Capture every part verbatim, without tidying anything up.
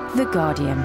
The Guardian.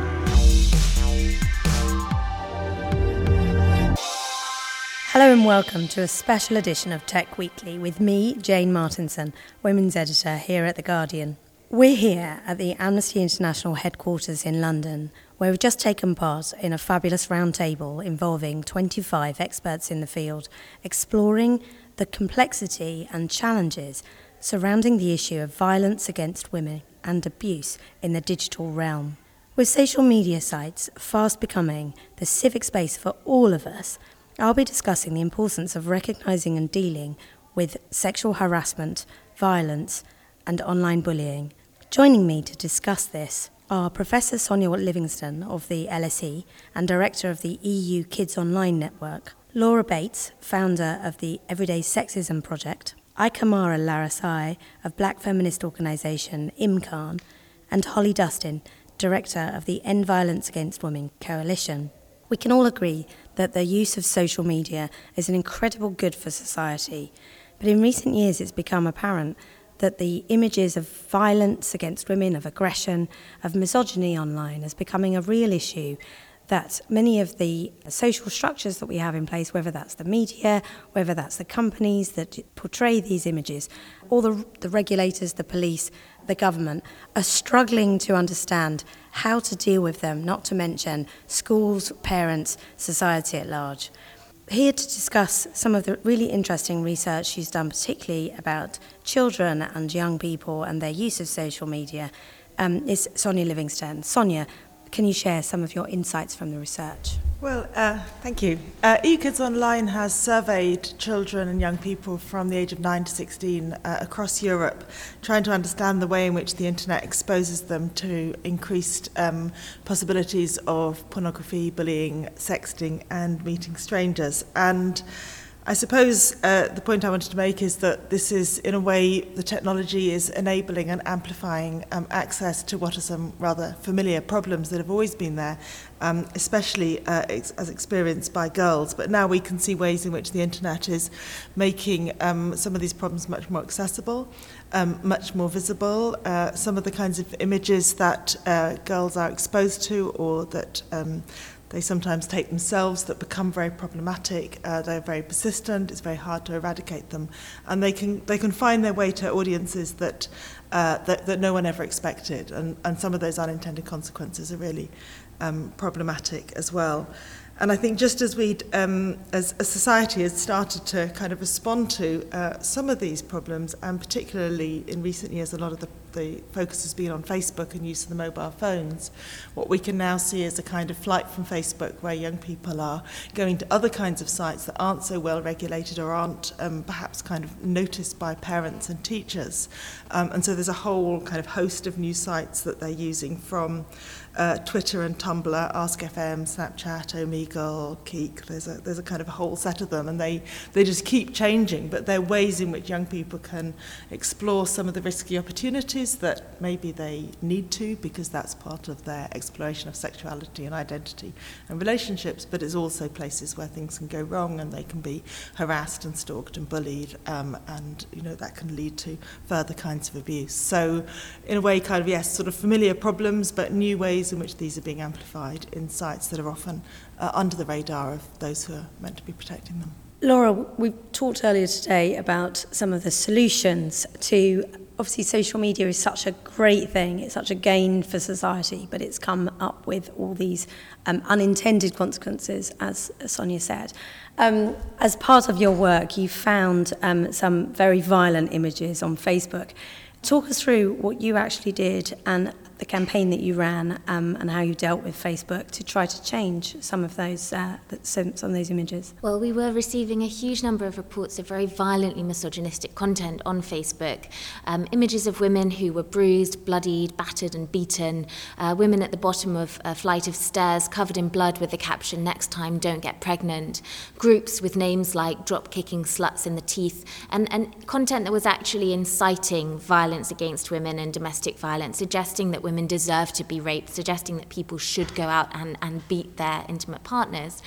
Hello and welcome to a special edition of Tech Weekly with me, Jane Martinson, Women's Editor here at The Guardian. We're here at the Amnesty International headquarters in London, where we've just taken part in a fabulous roundtable involving twenty-five experts in the field, exploring the complexity and challenges surrounding the issue of violence against women and abuse in the digital realm. With social media sites fast becoming the civic space for all of us, I'll be discussing the importance of recognising and dealing with sexual harassment, violence and online bullying. Joining me to discuss this are Professor Sonia Livingstone of the L S E and Director of the E U Kids Online Network, Laura Bates, founder of the Everyday Sexism Project, Aikamara Larasai of black feminist organisation IMCAN, and Holly Dustin, Director of the End Violence Against Women Coalition. We can all agree that the use of social media is an incredible good for society, but in recent years it's become apparent that the images of violence against women, of aggression, of misogyny online is becoming a real issue, that many of the social structures that we have in place, whether that's the media, whether that's the companies that portray these images, all the, the regulators, the police, the government, are struggling to understand how to deal with them, not to mention schools, parents, society at large. Here to discuss some of the really interesting research she's done, particularly about children and young people and their use of social media, um, is Sonia Livingstone. Sonia, can you share some of your insights from the research? Well, uh, thank you. Uh, E U Kids Online has surveyed children and young people from the age of nine to sixteen uh, across Europe, trying to understand the way in which the internet exposes them to increased um, possibilities of pornography, bullying, sexting, and meeting strangers. And I suppose uh, the point I wanted to make is that this is, in a way, the technology is enabling and amplifying um, access to what are some rather familiar problems that have always been there, um, especially uh, ex- as experienced by girls. But now we can see ways in which the internet is making um, some of these problems much more accessible, um, much more visible. Uh, some of the kinds of images that uh, girls are exposed to or that um, they sometimes take themselves that become very problematic. Uh, they're very persistent. It's very hard to eradicate them, and they can they can find their way to audiences that uh, that, that no one ever expected. And, and some of those unintended consequences are really um, problematic as well. And I think just as we, um, as a society, has started to kind of respond to uh, some of these problems, and particularly in recent years, a lot of the, the focus has been on Facebook and use of the mobile phones. What we can now see is a kind of flight from Facebook, where young people are going to other kinds of sites that aren't so well regulated or aren't um, perhaps kind of noticed by parents and teachers. Um, and so there's a whole kind of host of new sites that they're using, from Uh, Twitter and Tumblr, Ask F M, Snapchat, Omegle, Keek. There's a there's a kind of a whole set of them, and they, they just keep changing. But they're ways in which young people can explore some of the risky opportunities that maybe they need to, because that's part of their exploration of sexuality and identity and relationships. But it's also places where things can go wrong, and they can be harassed and stalked and bullied, um, and you know that can lead to further kinds of abuse. So, in a way, kind of yes, sort of familiar problems, but new ways in which these are being amplified in sites that are often uh, under the radar of those who are meant to be protecting them. Laura, we talked earlier today about some of the solutions to, obviously social media is such a great thing, it's such a gain for society, but it's come up with all these um, unintended consequences, as Sonia said. Um, as part of your work, you found um, some very violent images on Facebook. Talk us through what you actually did and the campaign that you ran, um, and how you dealt with Facebook to try to change some of those uh, some, some of those images. Well, we were receiving a huge number of reports of very violently misogynistic content on Facebook. Um, images of women who were bruised, bloodied, battered and beaten, uh, women at the bottom of a flight of stairs covered in blood with the caption, "Next time, don't get pregnant." Groups with names like drop-kicking sluts in the teeth, and, and content that was actually inciting violence against women and domestic violence, suggesting that women deserve to be raped, suggesting that people should go out and, and beat their intimate partners.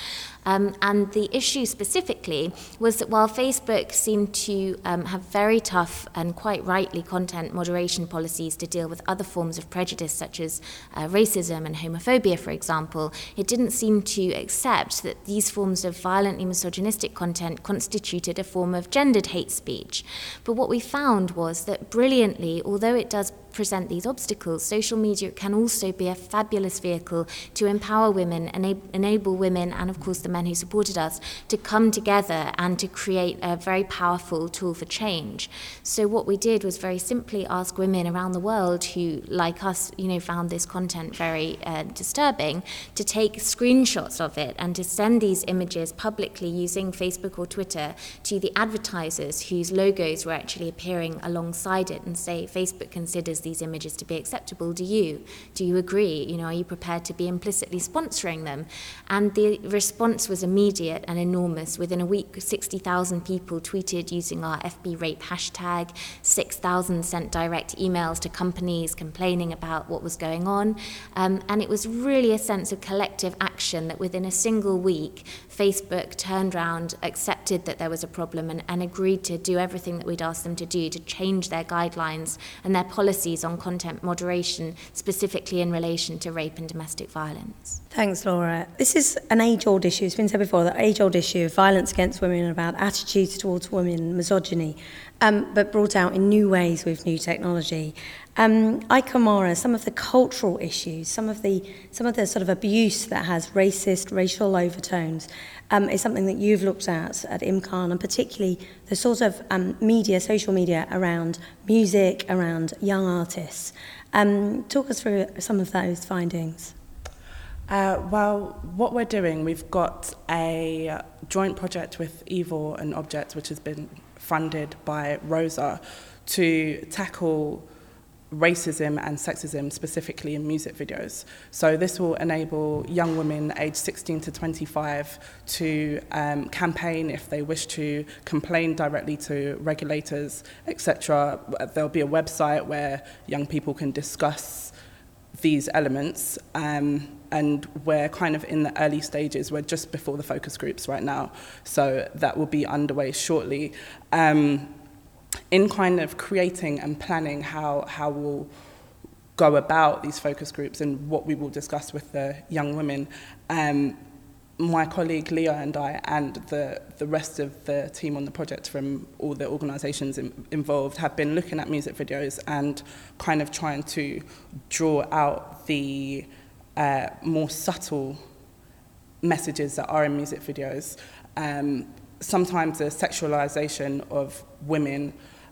Um, and the issue specifically was that while Facebook seemed to um, have very tough and quite rightly content moderation policies to deal with other forms of prejudice such as uh, racism and homophobia, for example, it didn't seem to accept that these forms of violently misogynistic content constituted a form of gendered hate speech. But what we found was that brilliantly, although it does present these obstacles, social media can also be a fabulous vehicle to empower women, ena- enable women, and of course the men who supported us, to come together and to create a very powerful tool for change. So what we did was very simply ask women around the world who, like us, you know, found this content very uh, disturbing, to take screenshots of it and to send these images publicly using Facebook or Twitter to the advertisers whose logos were actually appearing alongside it, and say, Facebook considers these images to be acceptable. Do you? Do you agree? You know, are you prepared to be implicitly sponsoring them? And the response was immediate and enormous. Within a week, sixty thousand people tweeted using our F B Rape hashtag, six thousand sent direct emails to companies complaining about what was going on. Um, and it was really a sense of collective action that within a single week, Facebook turned around, accepted that there was a problem, and, and agreed to do everything that we'd asked them to do to change their guidelines and their policies on content moderation, specifically in relation to rape and domestic violence. Thanks, Laura. This is an age-old issue. It's been said before, the age-old issue of violence against women, about attitudes towards women, misogyny, um, but brought out in new ways with new technology. Um, Aikamara, some of the cultural issues, some of the some of the sort of abuse that has racist, racial overtones, um, is something that you've looked at at IMCAN, and particularly the sort of um, media, social media around music, around young artists. Um, talk us through some of those findings. Uh, well, what we're doing, we've got a joint project with Evil and Objects, which has been funded by Rosa, to tackle racism and sexism, specifically in music videos. So this will enable young women aged sixteen to twenty-five to um, campaign if they wish to, complain directly to regulators, et cetera. There'll be a website where young people can discuss these elements, um, and we're kind of in the early stages. We're just before the focus groups right now, so that will be underway shortly. Um, in kind of creating and planning how, how we'll go about these focus groups and what we will discuss with the young women, um, my colleague Leah and I and the, the rest of the team on the project from all the organisations in, involved have been looking at music videos and kind of trying to draw out the uh, more subtle messages that are in music videos. Um, sometimes the sexualisation of women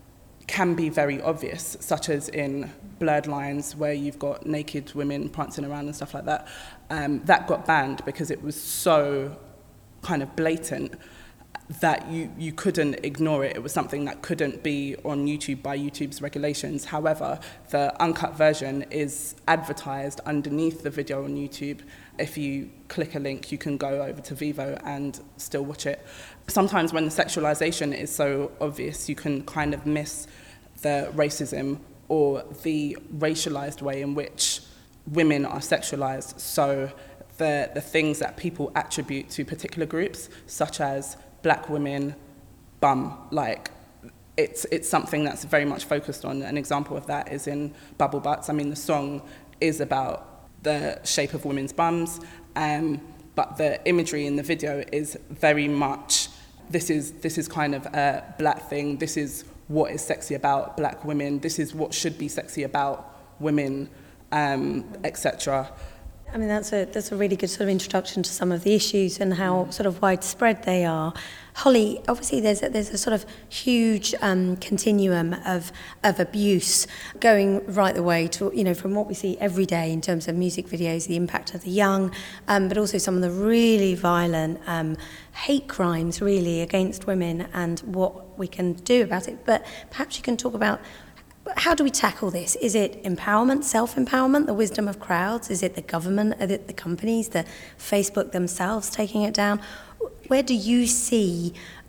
can be very obvious, such as in Blurred Lines, where you've got naked women prancing around and stuff like that. Um, that got banned because it was so kind of blatant that you, you couldn't ignore it. It was something that couldn't be on YouTube by YouTube's regulations. However, the uncut version is advertised underneath the video on YouTube. If you click a link, you can go over to Vivo and still watch it. Sometimes when the sexualization is so obvious, you can kind of miss the racism or the racialized way in which women are sexualized. So the, the things that people attribute to particular groups, such as black women, bum, like it's it's something that's very much focused on. An example of that is in Bubble Butts. I mean, the song is about the shape of women's bums, um, but the imagery in the video is very much, this is this is kind of a black thing, this is what is sexy about black women, this is what should be sexy about women, um, et cetera. I mean, that's a that's a really good sort of introduction to some of the issues and how sort of widespread they are. Holly, obviously there's a, there's a sort of huge um, continuum of of abuse going right the way to, you know, from what we see every day in terms of music videos, the impact of the young, um, but also some of the really violent um, hate crimes really against women and what we can do about it. But perhaps you can talk about, how do we tackle this? Is it empowerment, self-empowerment, the wisdom of crowds? Is it the government, is it the companies, the Facebook themselves taking it down? Where do you see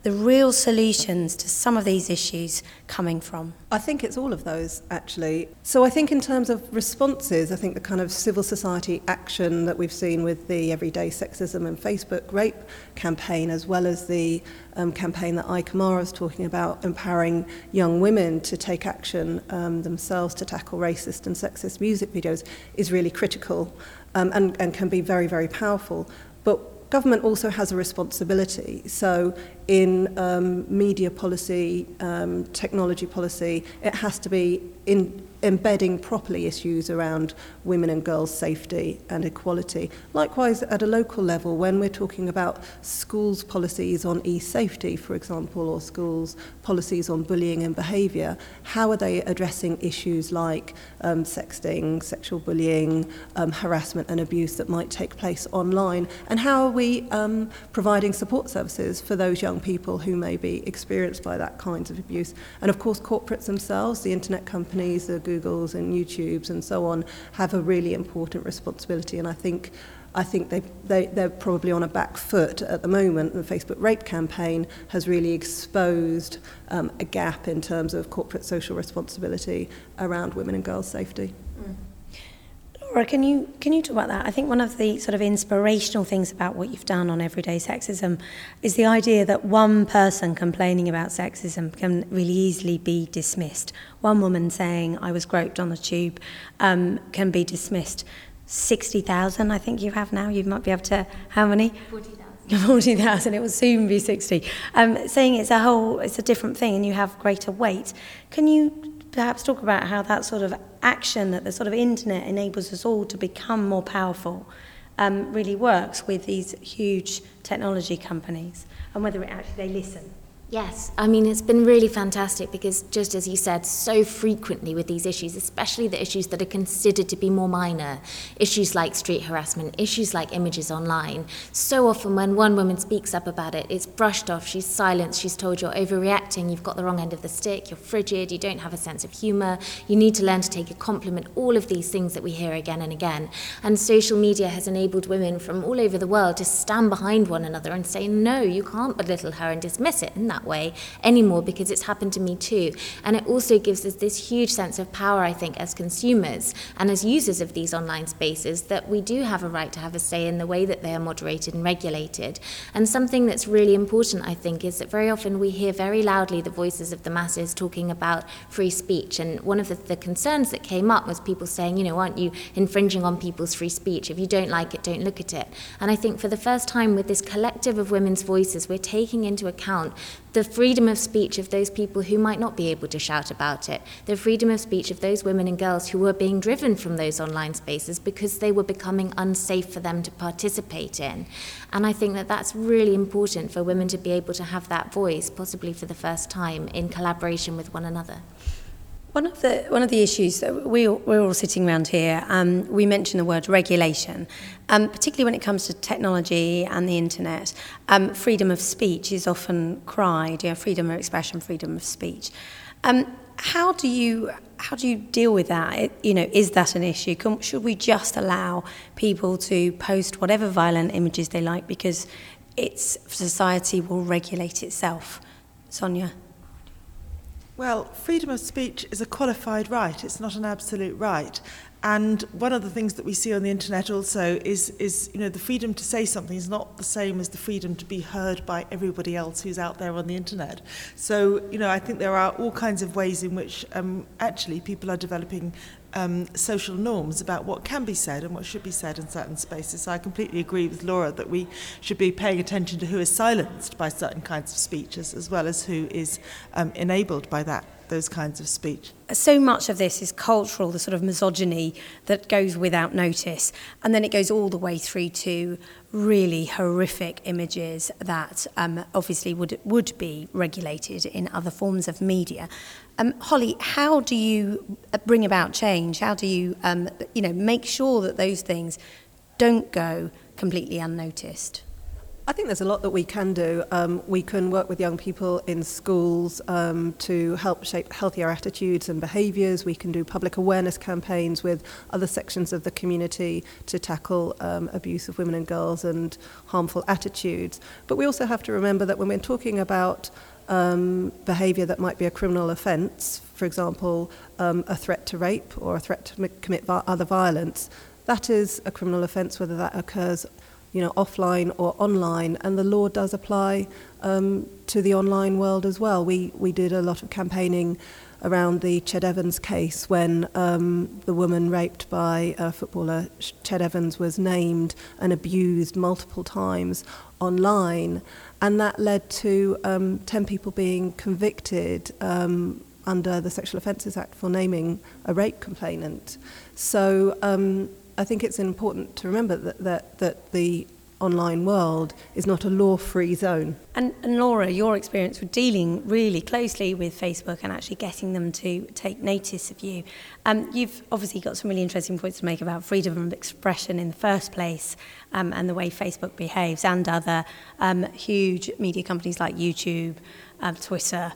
the real solutions to some of these issues coming from? I think it's all of those, actually. So I think in terms of responses, I think the kind of civil society action that we've seen with the Everyday Sexism and Facebook Rape campaign, as well as the um, campaign that I, Kamara, was talking about, empowering young women to take action um, themselves to tackle racist and sexist music videos, is really critical um, and, and can be very, very powerful. But government also has a responsibility. So in um, media policy, um, technology policy, it has to be in embedding properly issues around women and girls' safety and equality. Likewise, at a local level, when we're talking about schools' policies on e-safety, for example, or schools' policies on bullying and behaviour, how are they addressing issues like um, sexting, sexual bullying, um, harassment and abuse that might take place online? And how are we um, providing support services for those young people who may be experienced by that kinds of abuse? And of course, corporates themselves, the internet companies, the Googles and YouTubes and so on, have a really important responsibility. And I think I think they, they, they're probably on a back foot at the moment. The Facebook Rape campaign has really exposed um, a gap in terms of corporate social responsibility around women and girls' safety. Mm. Laura, can you can you talk about that? I think one of the sort of inspirational things about what you've done on Everyday Sexism is the idea that one person complaining about sexism can really easily be dismissed. One woman saying, I was groped on the tube, um, can be dismissed. sixty thousand, I think you have now. You might be able to, how many? forty thousand. forty thousand, it will soon be sixty. Um, saying it's a whole, it's a different thing and you have greater weight. Can you perhaps talk about how that sort of action that the sort of internet enables us all to become more powerful um, really works with these huge technology companies, and whether it actually they listen? Yes, I mean, it's been really fantastic because, just as you said, so frequently with these issues, especially the issues that are considered to be more minor, issues like street harassment, issues like images online, so often when one woman speaks up about it, it's brushed off, she's silenced, she's told you're overreacting, you've got the wrong end of the stick, you're frigid, you don't have a sense of humour, you need to learn to take a compliment, all of these things that we hear again and again. And social media has enabled women from all over the world to stand behind one another and say, no, you can't belittle her and dismiss it in that way anymore, because it's happened to me too. And it also gives us this huge sense of power, I think, as consumers and as users of these online spaces, that we do have a right to have a say in the way that they are moderated and regulated. And something that's really important, I think, is that very often we hear very loudly the voices of the masses talking about free speech. And one of the, the concerns that came up was people saying, you know, aren't you infringing on people's free speech? If you don't like it, don't look at it. And I think for the first time with this collective of women's voices, we're taking into account the freedom of speech of those people who might not be able to shout about it, the freedom of speech of those women and girls who were being driven from those online spaces because they were becoming unsafe for them to participate in. And I think that that's really important for women to be able to have that voice, possibly for the first time, in collaboration with one another. One of the one of the issues that we we're all sitting around here, um, we mention the word regulation, um, particularly when it comes to technology and the internet. Um, freedom of speech is often cried, you know, freedom of expression, freedom of speech. Um, how do you how do you deal with that? It, you know, is that an issue? Can, should we just allow people to post whatever violent images they like because it's society will regulate itself? Sonia? Well, freedom of speech is a qualified right. It's not an absolute right. And one of the things that we see on the internet also is, is, you know, the freedom to say something is not the same as the freedom to be heard by everybody else who's out there on the internet. So, you know, I think there are all kinds of ways in which um, actually people are developing Um, social norms about what can be said and what should be said in certain spaces. So I completely agree with Laura that we should be paying attention to who is silenced by certain kinds of speeches as well as who is um, enabled by that, those kinds of speech. So much of this is cultural, the sort of misogyny that goes without notice, and then it goes all the way through to really horrific images that um, obviously would would be regulated in other forms of media. Um, Holly, how do you bring about change? How do you, um, you know, make sure that those things don't go completely unnoticed? I think there's a lot that we can do. Um, we can work with young people in schools um, to help shape healthier attitudes and behaviours. We can do public awareness campaigns with other sections of the community to tackle um, abuse of women and girls and harmful attitudes. But we also have to remember that when we're talking about um, behaviour that might be a criminal offence, for example, um, a threat to rape or a threat to m- commit vi- other violence, that is a criminal offence, whether that occurs you know, offline or online, and the law does apply um, to the online world as well. We we did a lot of campaigning around the Ched Evans case when um, the woman raped by a footballer, Ched Evans, was named and abused multiple times online, and that led to um, ten people being convicted um, under the Sexual Offences Act for naming a rape complainant. So um, I think it's important to remember that, that, that the online world is not a law-free zone. And, and Laura, your experience with dealing really closely with Facebook and actually getting them to take notice of you, um, you've obviously got some really interesting points to make about freedom of expression in the first place um, and the way Facebook behaves, and other um, huge media companies like YouTube, um, Twitter.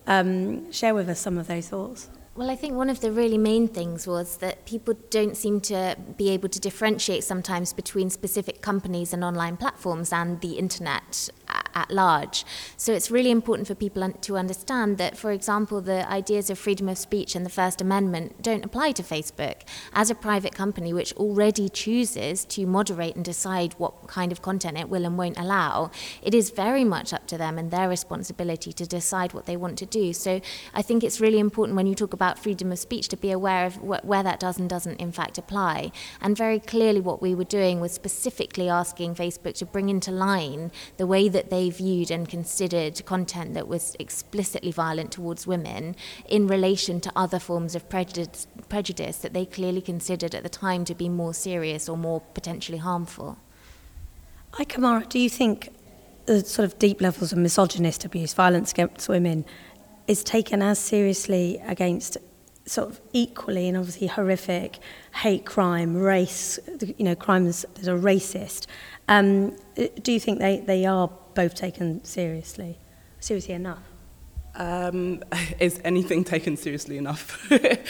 Um, share with us some of those thoughts. Well, I think one of the really main things was that people don't seem to be able to differentiate sometimes between specific companies and online platforms and the internet at large. So it's really important for people to understand that, for example, the ideas of freedom of speech and the First Amendment don't apply to Facebook. As a private company which already chooses to moderate and decide what kind of content it will and won't allow, it is very much up to them and their responsibility to decide what they want to do. So I think it's really important when you talk about freedom of speech to be aware of wh- where that does and doesn't in fact apply. And very clearly what we were doing was specifically asking Facebook to bring into line the way that they viewed and considered content that was explicitly violent towards women in relation to other forms of prejudice, prejudice that they clearly considered at the time to be more serious or more potentially harmful. Ikamara, do you think the sort of deep levels of misogynist abuse, violence against women, is taken as seriously against sort of equally and obviously horrific hate crime, race, you know, crimes that are racist? Um, do you think they, they are both taken seriously, seriously enough? Um, is anything taken seriously enough?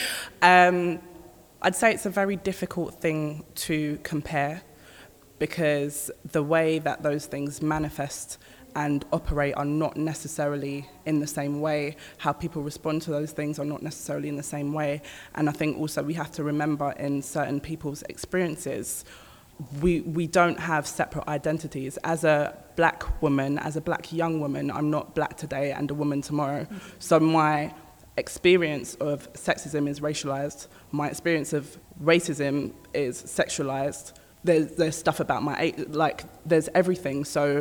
um, I'd say it's a very difficult thing to compare, because the way that those things manifest and operate are not necessarily in the same way. How people respond to those things are not necessarily in the same way. And I think also we have to remember, in certain people's experiences, we we don't have separate identities. As a black woman, as a black young woman, I'm not black today and a woman tomorrow. Mm-hmm. So my experience of sexism is racialized. My experience of racism is sexualized. There's, there's stuff about my age, like there's everything. So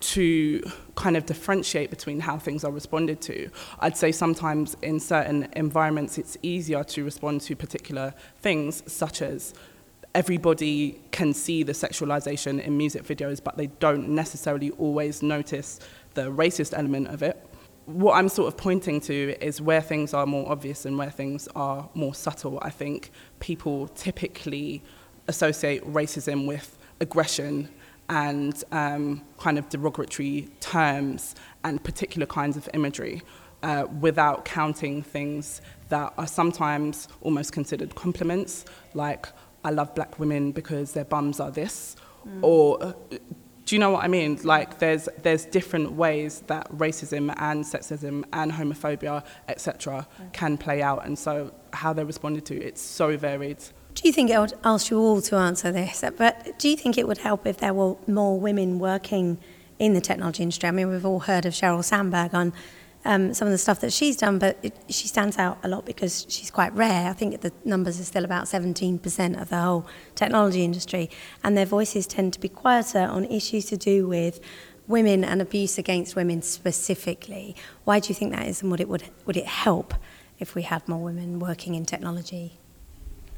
to kind of differentiate between how things are responded to, I'd say sometimes in certain environments it's easier to respond to particular things, such as everybody can see the sexualization in music videos, but they don't necessarily always notice the racist element of it. What I'm sort of pointing to is where things are more obvious and where things are more subtle. I think people typically associate racism with aggression and um, kind of derogatory terms and particular kinds of imagery, uh, without counting things that are sometimes almost considered compliments, like, I love black women because their bums are this, mm. or uh, do you know what I mean? Like, there's there's different ways that racism and sexism and homophobia, et cetera, mm. can play out, and so how they're responded to, it's so varied. Do you think, I would ask you all to answer this, but do you think it would help if there were more women working in the technology industry? I mean, we've all heard of Sheryl Sandberg on um, some of the stuff that she's done, but it, she stands out a lot because she's quite rare. I think the numbers are still about seventeen percent of the whole technology industry, and their voices tend to be quieter on issues to do with women and abuse against women specifically. Why do you think that is, and would it, would, would it help if we had more women working in technology?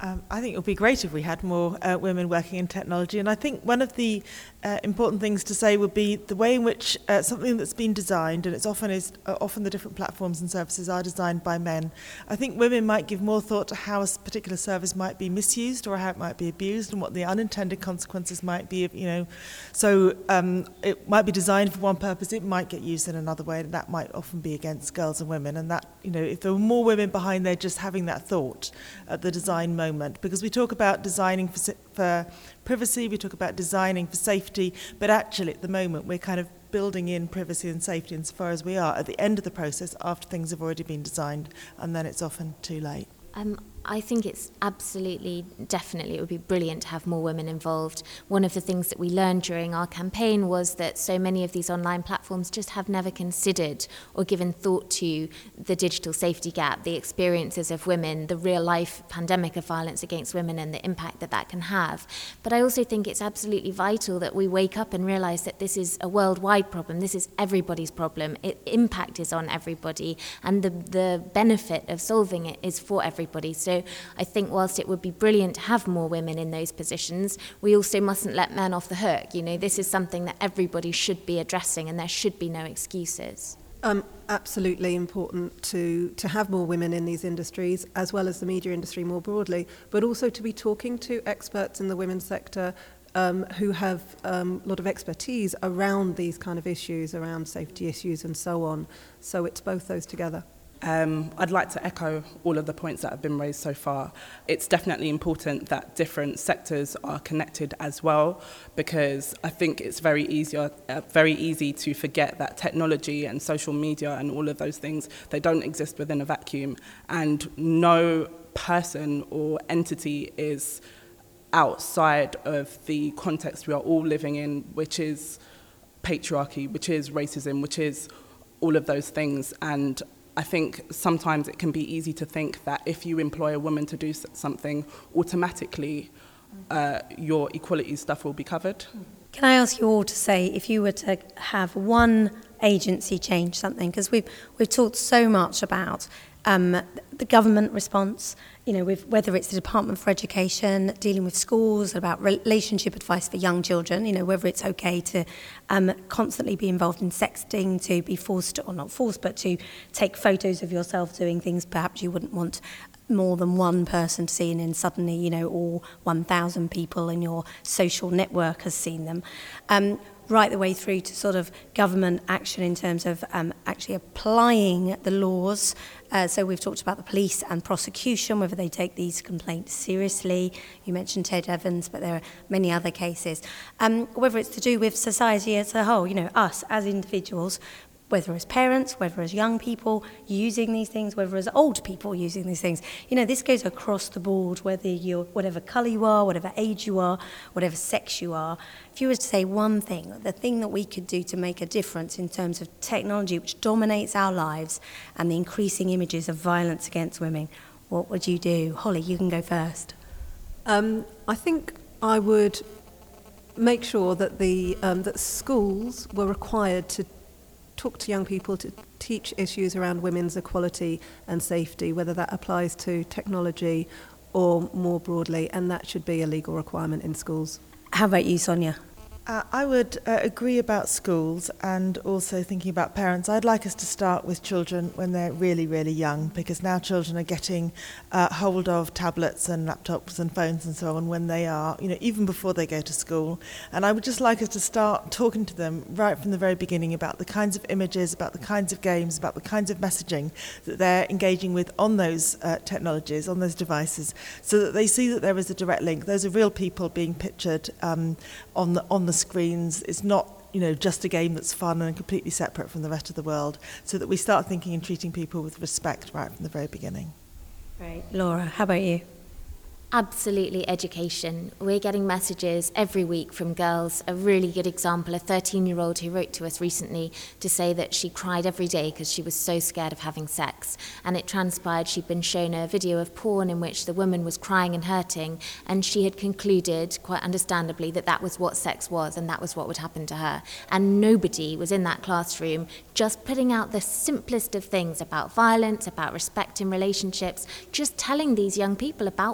Um, I think it would be great if we had more uh, women working in technology. And I think one of the uh, important things to say would be the way in which uh, something that's been designed, and it's often is uh, often the different platforms and services are designed by men. I think women might give more thought to how a particular service might be misused or how it might be abused and what the unintended consequences might be. Of, you know, so um, it might be designed for one purpose, it might get used in another way, and that might often be against girls and women. And that, you know, if there were more women behind there just having that thought at the design moment. Because we talk about designing for, for privacy, we talk about designing for safety, but actually at the moment we're kind of building in privacy and safety insofar as we are at the end of the process after things have already been designed, and then it's often too late. Um, I think it's absolutely, definitely, it would be brilliant to have more women involved. One of the things that we learned during our campaign was that so many of these online platforms just have never considered or given thought to the digital safety gap, the experiences of women, the real-life pandemic of violence against women and the impact that that can have. But I also think it's absolutely vital that we wake up and realise that this is a worldwide problem. This is everybody's problem. It, impact is on everybody, and the, the benefit of solving it is for everybody. So So I think whilst it would be brilliant to have more women in those positions, we also mustn't let men off the hook. You know, this is something that everybody should be addressing, and there should be no excuses. Um, absolutely important to, to have more women in these industries, as well as the media industry more broadly, but also to be talking to experts in the women's sector um, who have um, a lot of expertise around these kind of issues, around safety issues and so on. So it's both those together. Um, I'd like to echo all of the points that have been raised so far. It's definitely important that different sectors are connected as well, because I think it's very easier, uh, very easy to forget that technology and social media and all of those things, they don't exist within a vacuum, and no person or entity is outside of the context we are all living in, which is patriarchy, which is racism, which is all of those things. And I think sometimes it can be easy to think that if you employ a woman to do something, automatically uh, your equality stuff will be covered. Can I ask you all to say, if you were to have one agency change something, because we've, we've talked so much about um, the government response, you know, with, whether it's the Department for Education, dealing with schools, about relationship advice for young children, you know, whether it's okay to um, constantly be involved in sexting, to be forced, or not forced, but to take photos of yourself doing things perhaps you wouldn't want more than one person to see, and then suddenly, you know, all one thousand people in your social network has seen them. Um, right the way through to sort of government action in terms of um, actually applying the laws. Uh, so we've talked about the police and prosecution, whether they take these complaints seriously. You mentioned Ted Evans, but there are many other cases. Um, whether it's to do with society as a whole, you know, us as individuals, whether as parents, whether as young people using these things, whether as old people using these things. You know, this goes across the board, whether you're, whatever colour you are, whatever age you are, whatever sex you are. If you were to say one thing, the thing that we could do to make a difference in terms of technology which dominates our lives and the increasing images of violence against women, what would you do? Holly, you can go first. Um, I think I would make sure that the um, that schools were required to talk to young people, to teach issues around women's equality and safety, whether that applies to technology or more broadly, and that should be a legal requirement in schools. How about you, Sonia? Uh, I would uh, agree about schools, and also thinking about parents. I'd like us to start with children when they're really, really young, because now children are getting uh, hold of tablets and laptops and phones and so on when they are, you know, even before they go to school. And I would just like us to start talking to them right from the very beginning about the kinds of images, about the kinds of games, about the kinds of messaging that they're engaging with on those uh, technologies, on those devices, so that they see that there is a direct link. Those are real people being pictured um, on the on the screens. It's not, you know, just a game that's fun and completely separate from the rest of the world, so that we start thinking and treating people with respect right from the very beginning. Great. Laura, how about you? Absolutely, education. We're getting messages every week from girls. A really good example, a thirteen-year-old who wrote to us recently to say that she cried every day because she was so scared of having sex. And it transpired she'd been shown a video of porn in which the woman was crying and hurting, and she had concluded, quite understandably, that that was what sex was and that was what would happen to her. And nobody was in that classroom just putting out the simplest of things about violence, about respect in relationships, just telling these young people about what can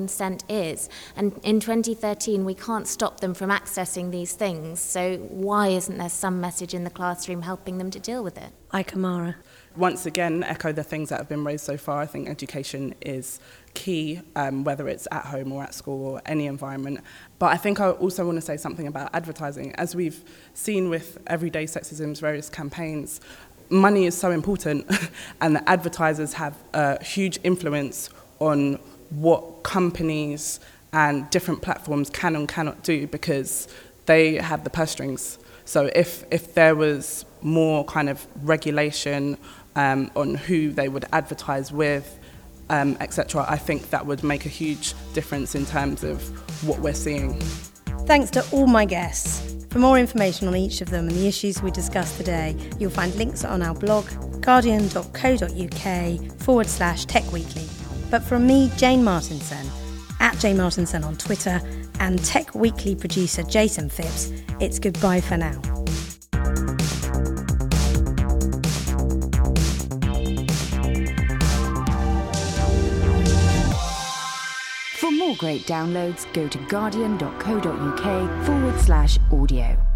consent is. And in twenty thirteen, we can't stop them from accessing these things. So why isn't there some message in the classroom helping them to deal with it? Ikamara. Once again, echo the things that have been raised so far. I think education is key, um, whether it's at home or at school or any environment. But I think I also want to say something about advertising. As we've seen with Everyday Sexism's various campaigns, money is so important and the advertisers have a huge influence on what companies and different platforms can and cannot do because they have the purse strings. So if, if there was more kind of regulation um, on who they would advertise with, um, et cetera, I think that would make a huge difference in terms of what we're seeing. Thanks to all my guests. For more information on each of them and the issues we discussed today, you'll find links on our blog, guardian.co.uk forward slash Tech Weekly. But from me, Jane Martinson, at Jane Martinson on Twitter, and Tech Weekly producer Jason Phipps, it's goodbye for now. For more great downloads, go to guardian.co.uk forward slash audio.